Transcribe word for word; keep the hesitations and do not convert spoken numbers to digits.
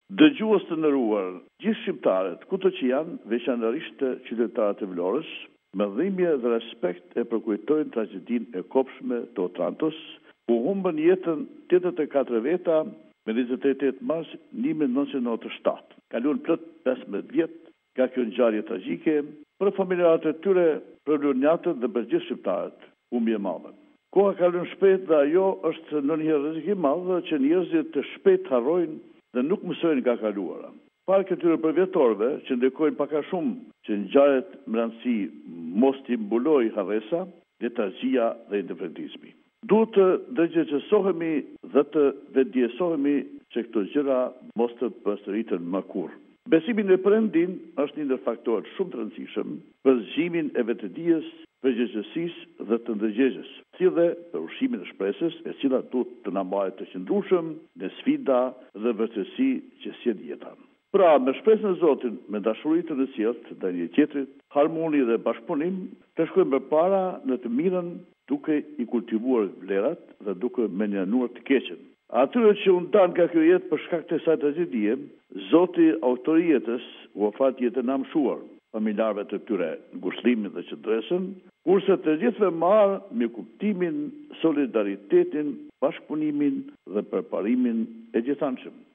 Dëgjues të nderuar, gjithë shqiptarët, kudo që janë, veçanërisht qytetarët e Vlorës, me dhimbje dhe respekt e përkujtojnë tragjedinë e kopshme të Otrantos, ku humbën jetën tetëdhjetë e katër veta me njëzet e tetë mars një mijë nëntëqind e nëntëdhjetë e shtatë. Kaluan plot pesëmbëdhjetë vjet nga kjo ngjarje tragjike, për familjarët e tyre, për vlorënjatët dhe për gjithë shqiptarët, humbje e madhe. Koha kalon shpejt dhe ajo është ndonjëherë rrezik i madh që njerëzit të shpejt harrojnë dhe nuk mësojnë nga kaluara. Parë këtyre përvjetorëve që ndikojnë pak a shumë që ngjarjet me rëndësi mos t'i mbulojë harresa, letargjia dhe indifferentizmi. Duhet të dëgjësohemi dhe të vetdiesohemi që këto gjëra mos të përsëriten më kurrë. Besimi në Perëndin është një ndër faktorët shumë të rëndësishëm për zgjimin e vetëdijes, përgjegjësisë dhe të ndërgjegjës, si dhe për ushqimin e shpresës, e cila duhet të na mbajë të qëndrueshëm në sfida dhe vërtetësi që sjell jeta. Pra, me shpresën e Zotit, me dashuri të nësjellët ndaj njëri tjetrit, harmoni dhe bashkëpunim, të shkojmë përpara në të mirën, duke i kultivuar vlerat dhe duke menjëruar të keqen. Atyre që u ndan nga kjo jetë për shkak të kësaj tragjedie, Zoti autori jetës u ofat jetën e mshuar, familjarëve të tyre ngushëllimin dhe qëndresën, kurse të gjithëve marrë me kuptimin, solidaritetin, bashkëpunimin dhe përparimin e gjithanshëm.